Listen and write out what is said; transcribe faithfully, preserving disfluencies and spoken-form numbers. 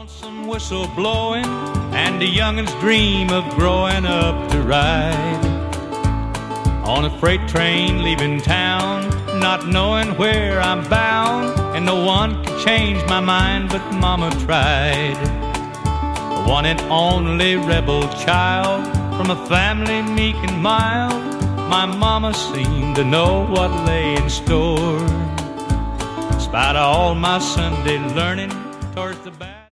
lonesome whistle blowing, and the youngins dream of growing up to ride on a freight train leaving town, not knowing where I'm bound, and no one could change my mind but Mama tried. The one and only rebel child from a family meek and mild, my Mama seemed to know what lay in store. In spite of all my Sunday learning towards the back